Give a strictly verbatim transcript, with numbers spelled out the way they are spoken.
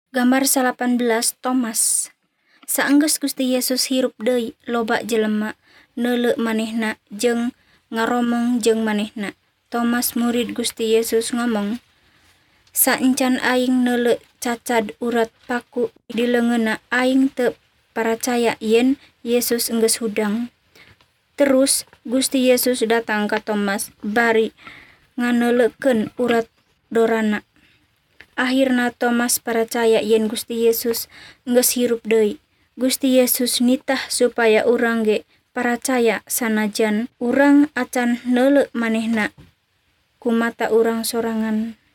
Gambar salapan belas Thomas. Saenggeus Gusti Yesus hirup deui, loba jelema neuleu manehna jeung ngaromong jeung manehna. Thomas murid Gusti Yesus ngomong, "Saencan aing neuleu cacad urat paku di leungeunna, aing teu paracaya yen Yesus enggeus hudang." Terus Gusti Yesus datang ka Thomas bari nganeuleukeun urat dorana. Akhirna Thomas paracaya yen Gusti Yesus enggeus hirup deui. Gusti Yesus nitah supaya urang ge paracaya sanajan urang acan neuleu manehna ku mata urang sorangan.